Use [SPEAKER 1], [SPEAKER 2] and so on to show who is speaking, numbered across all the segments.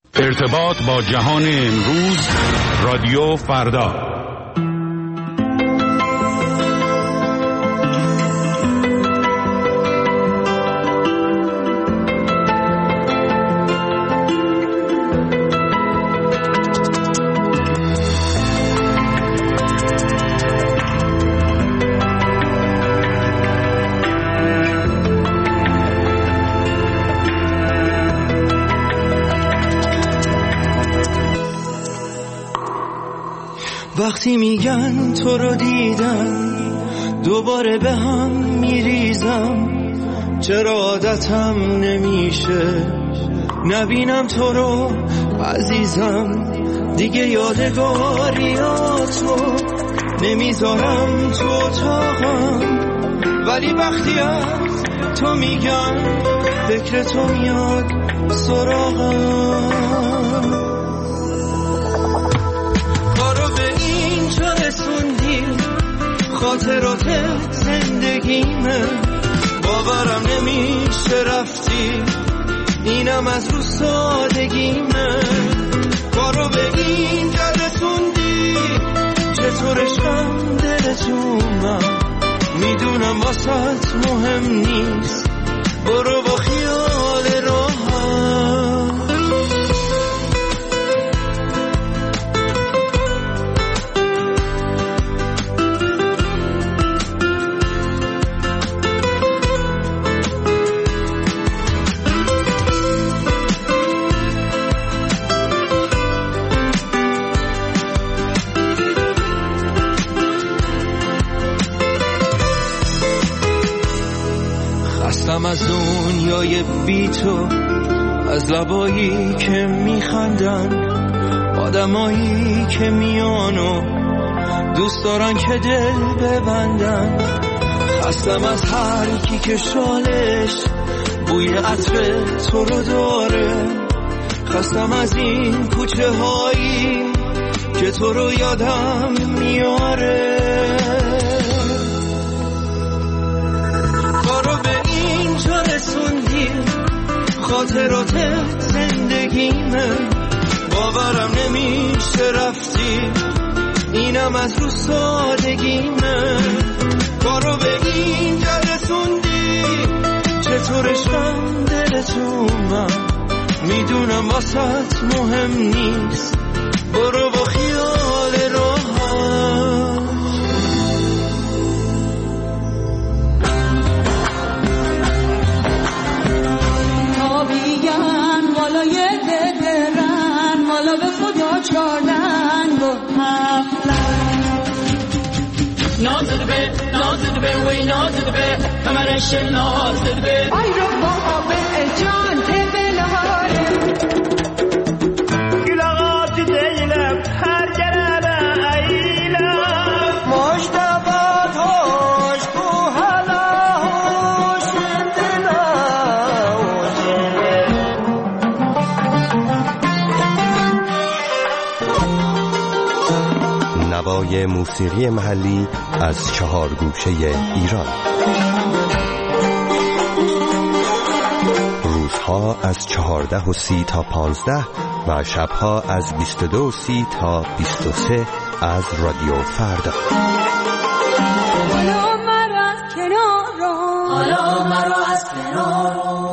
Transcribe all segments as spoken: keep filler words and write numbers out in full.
[SPEAKER 1] ارتباط با جهان امروز، رادیو فردا.
[SPEAKER 2] وقتی میگن تو رو دیدم دوباره به هم میریزم، چرا عادتم نمیشه نبینم تو رو عزیزم، دیگه یادگاریاتو نمیذارم تو اتاقم، ولی وقتی از تو میگن فکر تو میاد سراغم. خاطرات زندگیمه، باورم نمیشه رفتی، اینم از رو سادگیمه، کارو به اینجا رسوندی، چطور عشقم دلتونم، میدونم واسط مهم نیست، برو با خیال راحت. از دنیای بی تو، از لبایی که میخندن، آدمایی که میانو دوست دارن که دل ببندن، خستم از هر کی که شالش بوی عطر تو رو داره، خستم از این کوچه هایی که تو رو یادم میاره، کارو به اینجا رسوندی، خاطرات زندگیمه، باورم نمیشه رفتی، اینم از رو سادگیمه، کارو به اینجا رسوندی، چطور عشقم دلتونم، میدونم واسط مهم نیست، برو با خیال راحت.
[SPEAKER 3] نازد به نازد به وی نازد به کمرش نازد به آی رو بابا به جان تبل هاره گلغات دیلم هر جرابه ایلم مشتبات هوش بو هلا هوش دلا
[SPEAKER 4] نوای موسیقی محلی از چهار گوشه ایران. روزها از چهارده و سی تا پانزده و شبها از بیست و دو و سی تا بیست و سه از رادیو فردا.
[SPEAKER 3] حالا مرا از کنار رو، حالا مرا از کنار رو.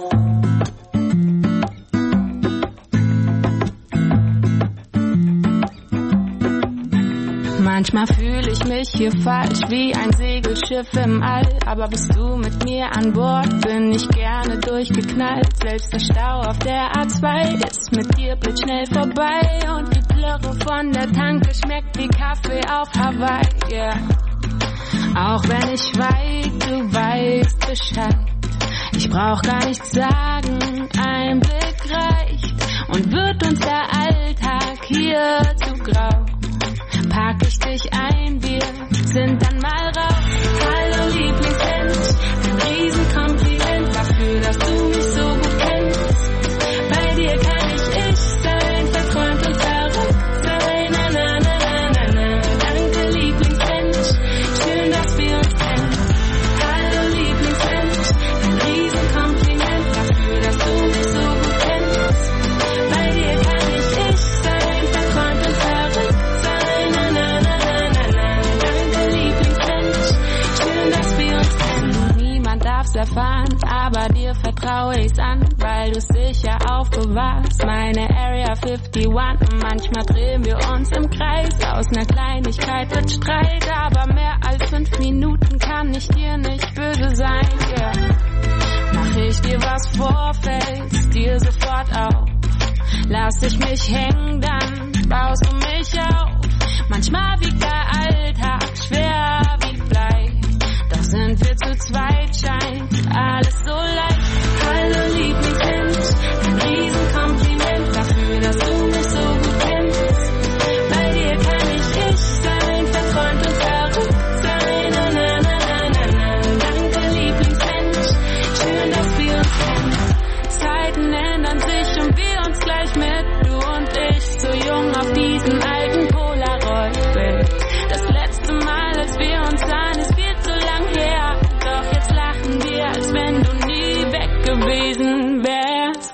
[SPEAKER 3] Manchmal fühle ich mich hier falsch wie ein Segelschiff im All, aber bist du mit mir an Bord, bin ich gerne durchgeknallt. Selbst der Stau auf der A zwei ist mit dir blitzschnell vorbei und die Plörre von der Tanke schmeckt wie Kaffee auf Hawaii. Yeah. Auch wenn ich schweig, du weißt Bescheid. Ich brauch gar nichts sagen, ein Blick reicht und wird uns der Alltag hier zu grau. Pack ich dich ein, wir sind dann mal raus. Hallo Lieblingsmensch, ein Riesenkompliment dafür, dass du mich so gut kennst. Bei dir kann ich ich sein, verträumt und verrückt sein. Na, na, na, na, na, na. Danke Lieblingsmensch, schön, dass wir uns kennen. Hallo Lieblingsmensch, ein Riesenkompliment dafür, dass du mich so gut kennst. Bei dir alles sicher aufbewahrst. Meine Area einundfünfzig und manchmal drehen wir uns im Kreis. Aus einer Kleinigkeit wird Streit, aber mehr als fünf Minuten kann ich dir nicht böse sein, yeah. Mach ich dir was vor, fällst dir sofort auf. Lass ich mich hängen, dann baust du mich auf. Manchmal wiegt der Alltag schwer wie Blei, doch sind wir zu zweit, scheint alles so leicht. Hallo Lieblingsmensch, ein Riesenkompliment dafür, dass du mich so gut kennst. Bei dir kann ich ich sein, verträumt und verrückt sein. Na, na, na, na, na, na. Danke Lieblingsmensch, schön, dass wir uns kennen. Zeiten ändern sich und wir uns gleich mit, du und ich, so jung auf diesem alten Polaroid-Bild. Das letzte Mal, als wir uns sahen, ist viel zu lang her, doch jetzt lachen wir, als wenn du nie weg gewesen wärst.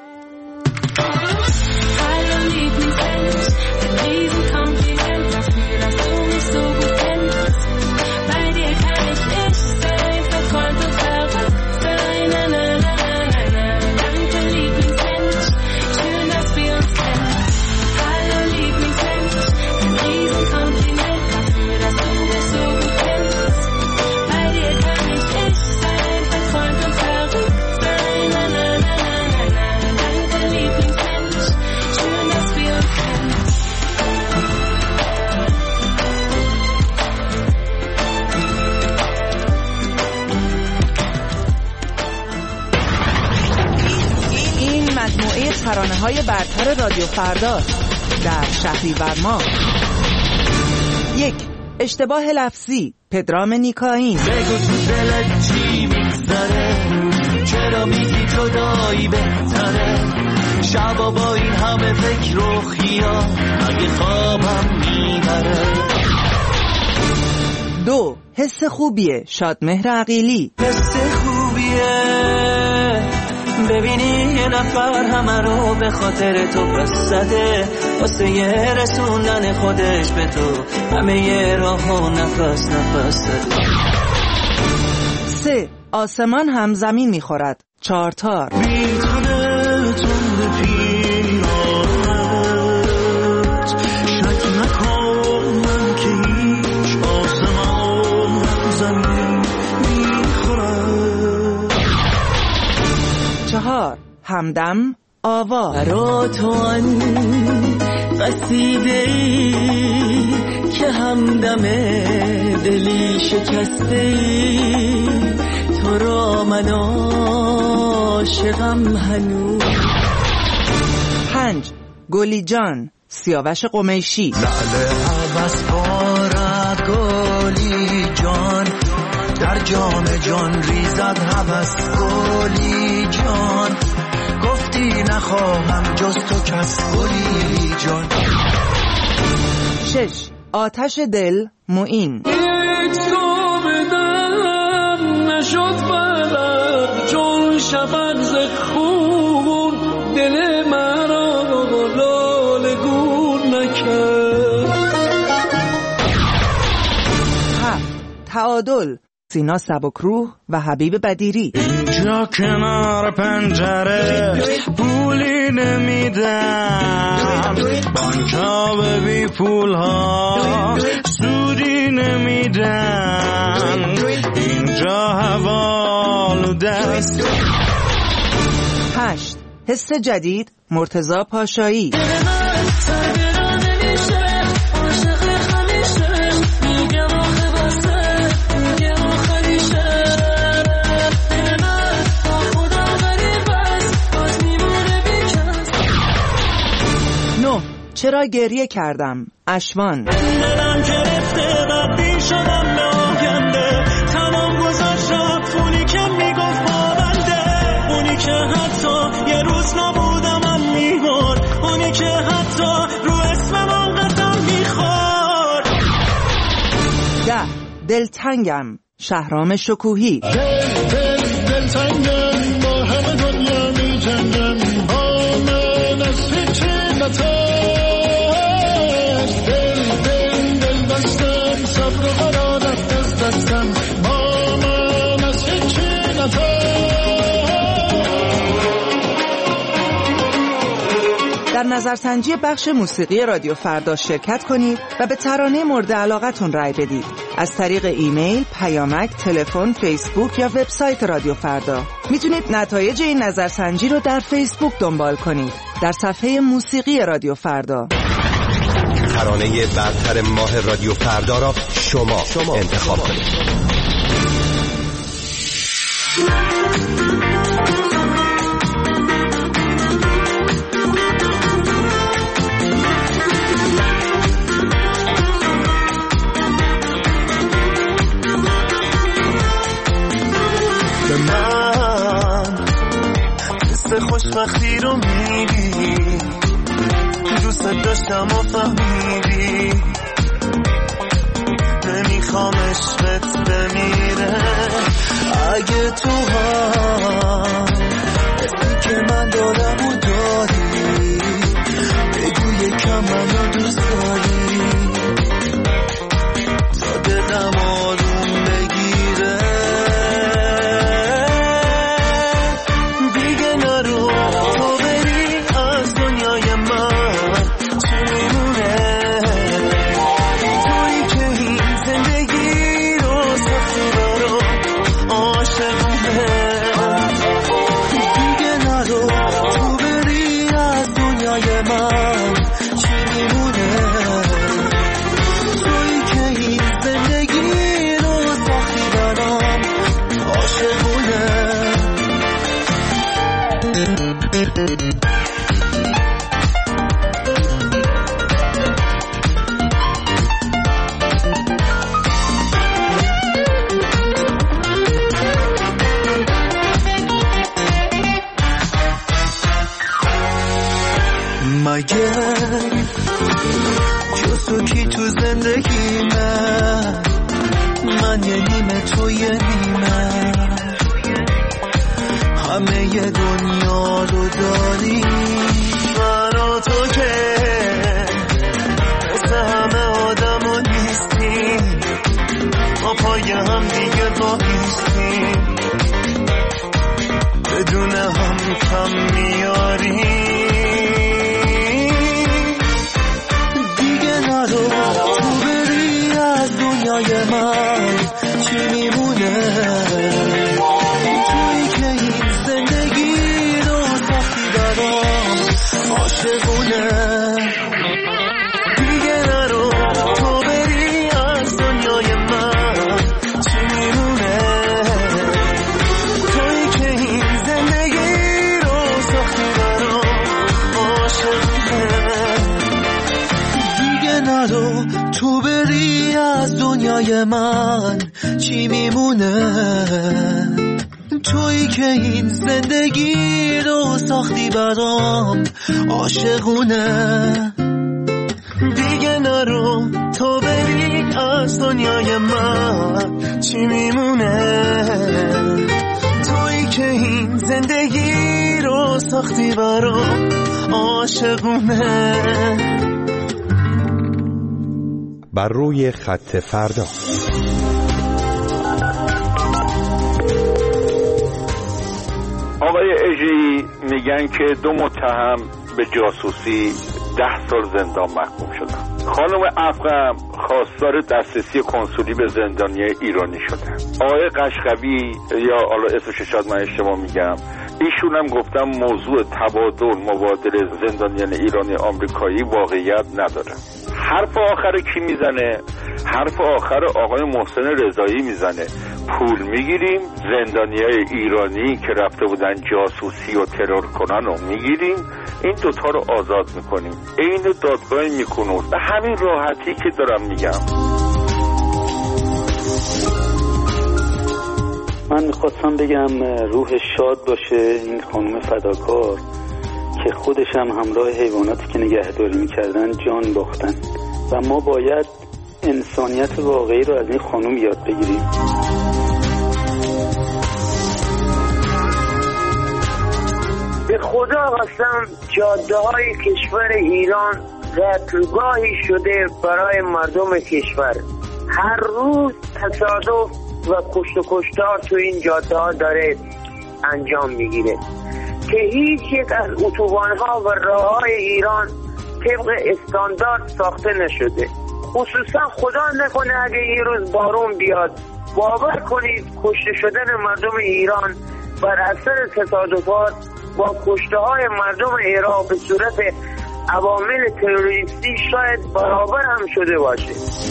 [SPEAKER 3] Hallo Lieblingsmensch, ein Riesenkompliment dafür, dass du mich so gut kennst. Bei dir kann ich ich sein, verträumt und verrückt sein. Na, na, na, na, na. Danke Lieblingsmensch, schön, dass wir uns kennen. Hallo Lieblingsmensch, ein Riesenkompliment dafür, dass du mich so gut kennst. Bei dir kann ich ich sein, verträumt und verrückt sein. Na, na, na, na, na, na. Danke Lieblingsmensch, schön, dass wir uns kennen.
[SPEAKER 5] این مجموعه ترانه‌های برتر رادیو فردا در شهریور ماه. یک، اشتباه لفظی، پدرام نیکاین.
[SPEAKER 2] بگو تو دلت چی میگذره، چرا میگی تو دایی بهتره، شبا با این همه فکر و خیال اگه خوابم میبره.
[SPEAKER 5] دو، حس خوبیه، شادمهر عقیلی.
[SPEAKER 2] حس خوبیه ببینی یه نفر همه رو به خاطر تو پس زده، واسه یه رسوندن خودش به تو همه یه راهو نفس نفس زده.
[SPEAKER 5] سه، آسمان هم زمین میخورد، چارتار.
[SPEAKER 2] بیتونه تند پیرانت شک نکن من که هیچ آسمان هم زمین میخورد.
[SPEAKER 5] چهار، همدم آوا.
[SPEAKER 2] برا تو آن قصیده ای که همدم دلی شکسته ای، تو را من عاشقم هنوز.
[SPEAKER 5] پنج، گلی جان، سیاوش قمیشی.
[SPEAKER 2] لعل عباس بارد گلی جان، در جام جان ریزد هوس گلی جان، گفتی نخواهم جز تو کس گلی جان.
[SPEAKER 5] شش، آتش دل، معین.
[SPEAKER 2] یک تو بدم نشد بلد چون شبن ز خون، دل مرا لاله گون نکرد.
[SPEAKER 5] هفت، تعادل، سینا سبکروح و حبیب بدیری.
[SPEAKER 2] اینجا کنار پنجره پولی نمیدم، بانکا به بی پول ها سودی نمیدن، اینجا حوالوده است.
[SPEAKER 5] هشت، حس جدید، مرتضی پاشایی. چرا گریه کردم، اشوان.
[SPEAKER 2] دلم گرفته بدبین شدم به آینده، تمام گذاشت رفت اونی که میگفت پابنده، اونی که حتی یه روز نبودم میبرد، اونی که حتی رو اسمم قسم میخورد.
[SPEAKER 5] ده، دلتنگم، شهرام شکوهی.
[SPEAKER 2] دل دل دلتنگم با همه دنیا میجنگم، با من از هیچی نتر
[SPEAKER 5] در نظرسنجی بخش موسیقی رادیو فردا شرکت کنید و به ترانه مورد علاقتون رای بدید. از طریق ایمیل، پیامک، تلفن، فیسبوک یا وبسایت رادیو فردا. میتونید نتایج این نظرسنجی رو در فیسبوک دنبال کنید. در صفحه موسیقی رادیو فردا.
[SPEAKER 4] ترانه برتر ماه رادیو فردا را شما, شما انتخاب کنید.
[SPEAKER 2] به من قصه خوشبختی رو میگی، دوست داشتم و فهمیدی، نمیخوام عشقت بمیره. اگه تو هم حسی که من دارم و داری، بگو یکم منو دوست داری تا دلم آروم بگیره. دیگه نرو تو بری از دنیای من، چی میمونه تویی که این زندگی رو سختی برام عاشقونه. دیگه نرو تو بری از دنیای من، چی میمونه تویی که این زندگی رو سختی برام عاشقونه. مگه جز کی تو زندگی من، من یه نیمه تو یه نیمه، همه ی دنیا رو داری. من و تو که مثل همه آدم ها نیستیم، ما پای هم دیگه بایستیم، بدون هم کم میاریم. تو بری از دنیای من، چی میمونه تویی که این زندگی رو سختی برام عاشقونه. دیگه نرو تو بری از دنیای من، چی میمونه تویی که این زندگی رو سختی برام عاشقونه. نرو تو بری از دنیای من، چی میمونه تویی که این زندگی رو ساختی برام عاشقونه. دیگه نرو تو بری از دنیای من، چی میمونه تویی که این زندگی رو ساختی برام عاشقونه.
[SPEAKER 4] بر روی خط فردا.
[SPEAKER 1] آقای اژه‌ای میگن که دو متهم به جاسوسی ده سال زندان محکوم شدن. خانم افغم خواستار دسترسی کنسولی به زندانیای ایرانی شدن. آقای قشقوی یا حالا اسمش شاید من اشتباه میگم، ایشون هم گفتم موضوع تبادل مبادله زندانیان ایرانی آمریکایی واقعیت نداره. حرف آخر کی میزنه؟ حرف آخر آقای محسن رضایی میزنه. پول میگیریم، زندانیای ایرانی که رفته بودن جاسوسی و ترور کنن رو میگیریم، این دوتا رو آزاد میکنیم. این دادگاه میکنه. به همین راحتی که دارم میگم.
[SPEAKER 6] من میخواستم بگم روح شاد باشه این خانم فداکار که خودش هم همراه حیواناتی که نگهداری میکردن جان باختن و ما باید انسانیت واقعی رو از این خانم یاد بگیریم.
[SPEAKER 7] به خدا قسم جاده های کشور ایران قتلگاهی شده برای مردم کشور. هر روز تصادف و کشت و کشتار تو این جاده ها داره انجام میگیره. که هیچ یک از اتوبان‌ها و راه‌های ایران طبق استاندارد ساخته نشده. خصوصا خدا نکنه اگه یه روز بارون بیاد، باور کنید کشته شدن مردم ایران بر اثر تصادفات با کشته های مردم عراق به صورت عوامل تروریستی شاید برابر هم شده باشه.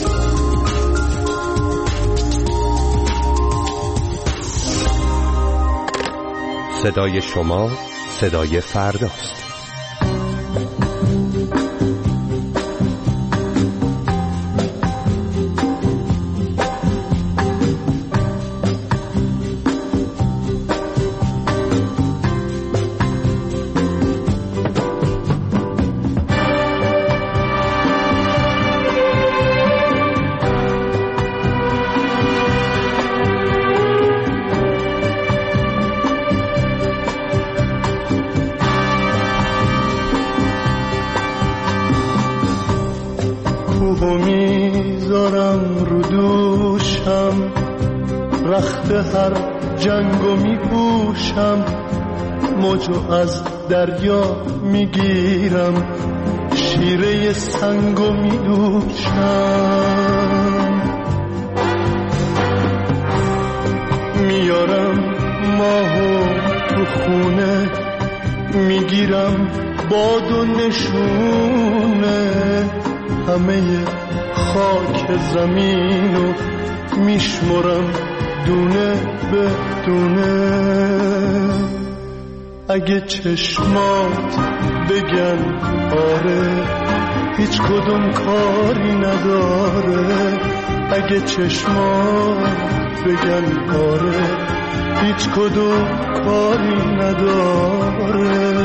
[SPEAKER 4] صدای شما صدای فرداست.
[SPEAKER 8] هر جنگو می پوشم، موجو از دریا می گیرم، شیره سنگو می دوشم، میارم ماهو تو خونه، میگیرم باد و نشونه، همه خاک زمینو میشمرم دونه به دونه. اگه چشمات بگن آره هیچ کدوم کاری نداره، اگه چشمات بگن آره هیچ کدوم کاری نداره.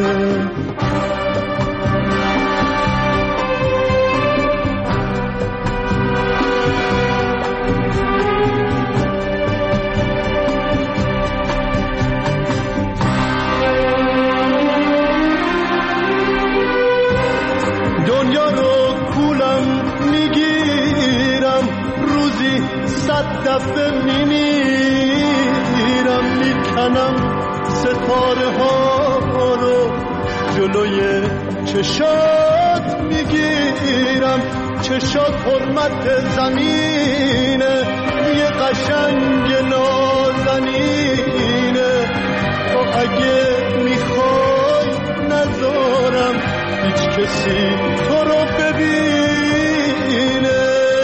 [SPEAKER 8] دفعه میمیرم، میکنم ستاره ها رو جلوی چشات میگیرم، چشات حرمت زمینه، یه قشنگ نازنینه، تو اگه میخوای نذارم هیچ کسی تو رو ببینه.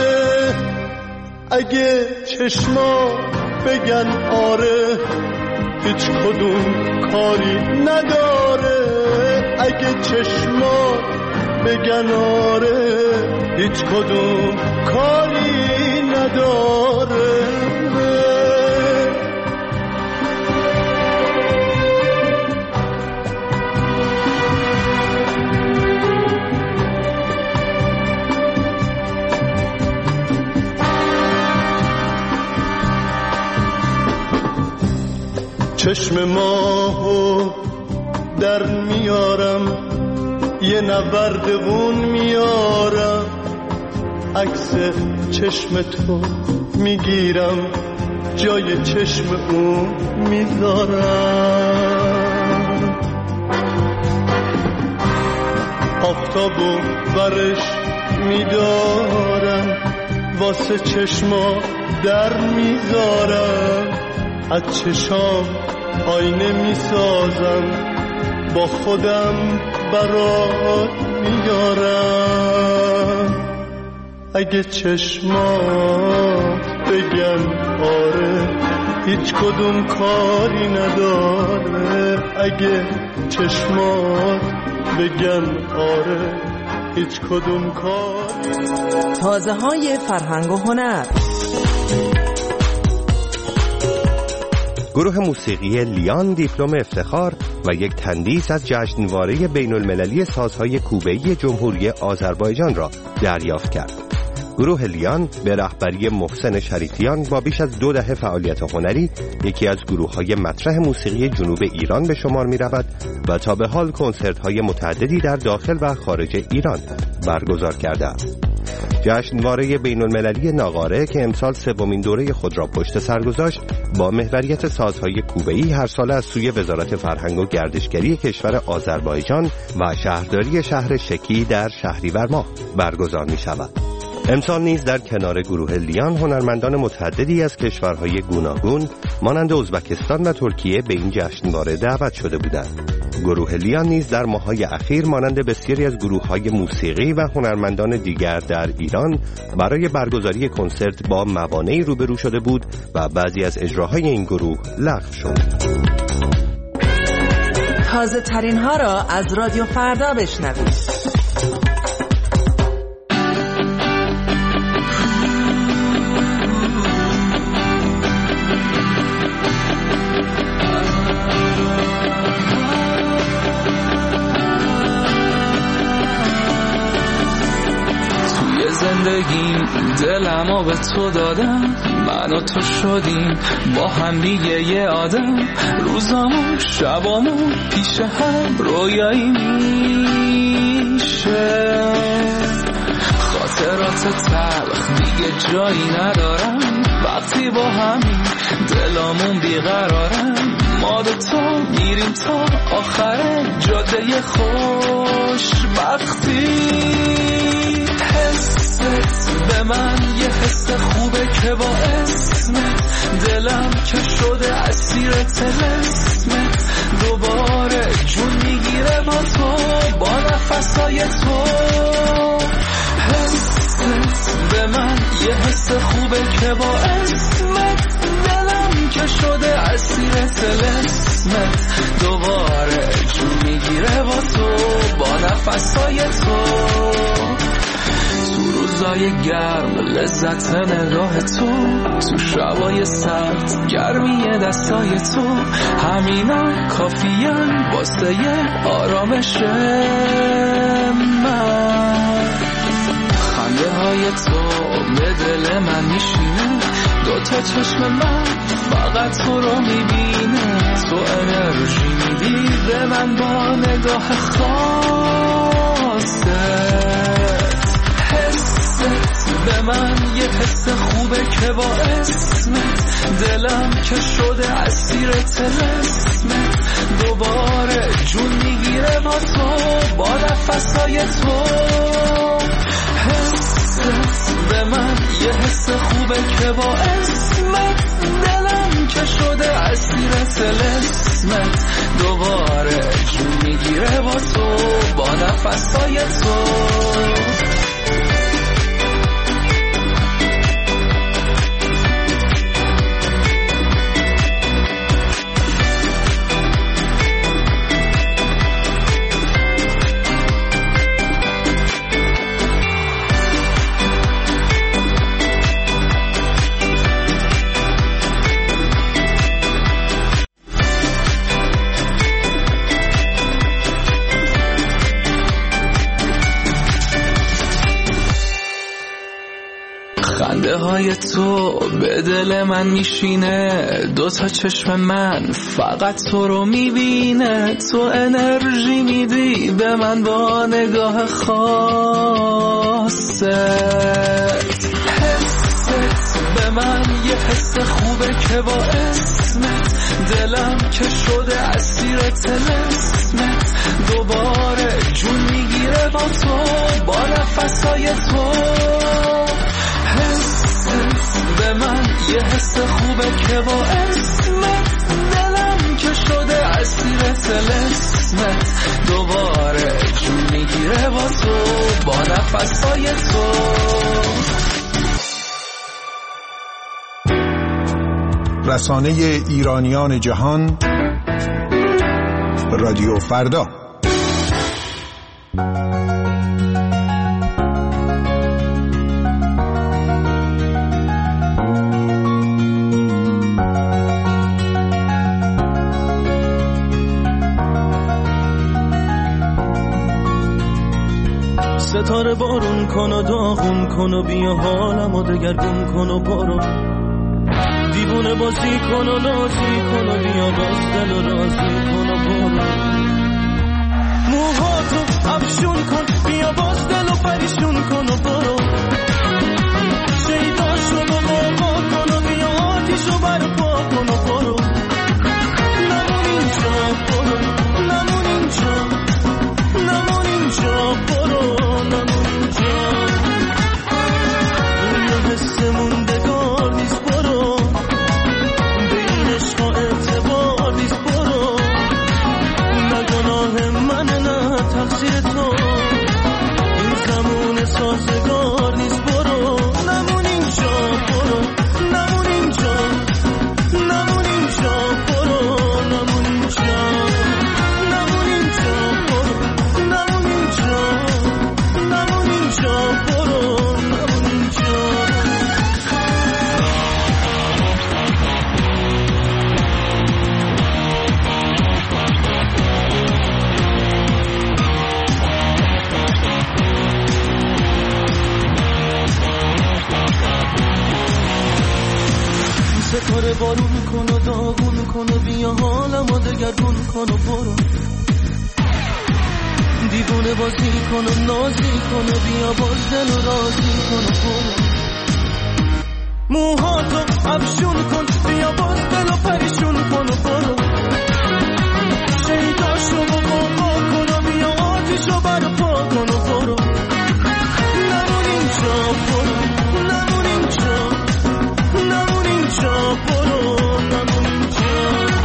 [SPEAKER 8] اگه چشما بگن آره هیچ کدوم کاری نداره، اگه چشما بگن آره هیچ کدوم کاری نداره. چشم ماهو در میارم، یه نوردگون میارم، عکس چشم تو میگیرم، جای چشم اون میذارم، آفتابو برش میدارم، واسه چشما در میذارم، از چشام آینه میسازم، با خودم برات میارم. اگه چشمات بگن آره هیچ کدوم کاری نداره، اگه چشمات بگن آره هیچ کدوم کاری.
[SPEAKER 5] تازه های فرهنگ و هنر.
[SPEAKER 4] گروه موسیقی لیان دیپلم افتخار و یک تندیس از جشنواره بین المللی سازهای کوبه‌ای جمهوری آذربایجان را دریافت کرد. گروه لیان به رهبری محسن شریفیان با بیش از دو دهه فعالیت هنری یکی از گروه‌های مطرح موسیقی جنوب ایران به شمار می‌رود و تا به حال کنسرت‌های متعددی در داخل و خارج ایران برگزار کرده است. جشنواره بین المللی ناقاره که امسال سومین دوره خود را پشت سر گذاشت با محوریت سازهای کوبه‌ای هر سال از سوی وزارت فرهنگ و گردشگری کشور آذربایجان و شهرداری شهر شکی در شهریور ماه برگزار می شود. امسال نیز در کنار گروه لیان هنرمندان متعددی از کشورهای گوناگون مانند ازبکستان و ترکیه به این جشنواره دعوت شده بودند. گروه لیان نیز در ماه‌های اخیر مانند بسیاری از گروه‌های موسیقی و هنرمندان دیگر در ایران برای برگزاری کنسرت با موانعی روبرو شده بود و بعضی از اجراهای این گروه لغو شد.
[SPEAKER 5] تازه ترین ها را از رادیو فردا بشنوید.
[SPEAKER 9] زندگیم دلمو به تو دادم، من و تو شدیم با هم دیگه یه آدم، روزامو شبامو پیش هم رویایی میشه، خاطرات تلخ دیگه جایی ندارم، وقتی با همین دلامون بیقرارم، ما دوتا میریم تا آخر جاده خوشبختی. به من یه حس خوبه که با اسمت دلم که شده اسیر طلسمت، دوباره جون میگیره با تو با نفسای تو. حست به من یه حس خوبه که با اسمت دلم که شده اسیر طلسمت، دوباره جون میگیره با تو با نفسای تو. تو روزای گرم لذت نگاه تو، تو شبای سرد گرمی دستای تو، همینا کافیان واسه آرامش من. خنده های تو به دل من میشینه، دوتا چشم من فقط تو رو میبینه، تو انرژی میدی به من با نگاه خاصه. به من یه حس خوبه که با اسمت دلم که شده اسیر طلسمت، دوباره جون میگیره با تو با نفسای تو. حست به من یه حس خوبه که با اسمت دلم که شده اسیر طلسمت، دوباره جون میگیره با تو با نفسای تو. خنده های تو به دل من میشینه، دوتا چشم من فقط تو رو میبینه، تو انرژی میدی به من با نگاه خاصت. حست به من یه حس خوبه که با اسمت دلم که شده اسیر طلسمت، دوباره جون میگیره با تو با نفسای تو. به من یه حس خوبه که با اسمت دلم که شده اسیر طلسمت، دوباره جون میگیره با تو با نفسای تو.
[SPEAKER 10] رسانه ایرانیان جهان، رادیو فردا.
[SPEAKER 2] ستاره بارون کن و داغون کن و بیا حالمو دگرگون کن و برو، دیوونه بازی کن و نازی کن و بیا باز دل و رازی کن و برو، موهاتو افشون کن بیا باز دل و پریشون کن و برو، بارون کن و داغون کن و بیا حالمو دگرگون کن و برو دیوونه بازی کن و نازی کن و بیا باز دل و رازی کن و برو موهاتو افشون کن بیا باز دل و پریشون کن و برو شیداشو و بابا کن و بیا آتیشو برپا کن و برو نمون اینجا برو نمون اینجا نمون اینجا برو نمون اینجا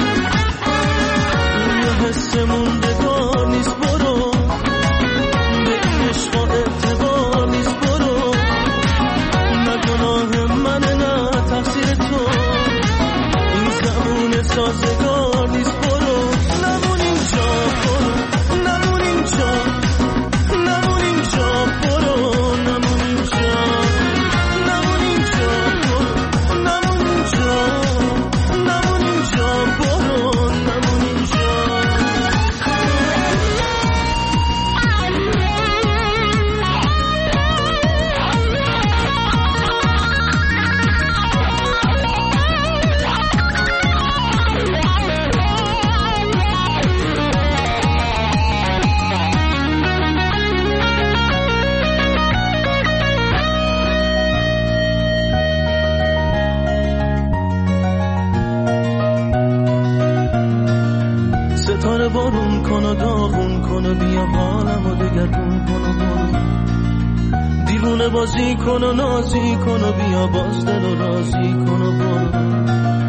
[SPEAKER 2] یه حس موندگار نیست برو به این عشق و اعتبار نیست برو نه گناه منه نه تقصیر تو این زمان سازگار نیست برو نمون اینجا برو نمون اینجا نمون اینجا برو نمون اینجا نمون اینجا برو نمون اینجا نمون اینجا برو نمون اینجا ستاره بارون کن و داغون کن و بیا حالمو دگرگون کن و برو دیوونه بازی کن و نازی کن و بیا باز دل و رازی کن و برو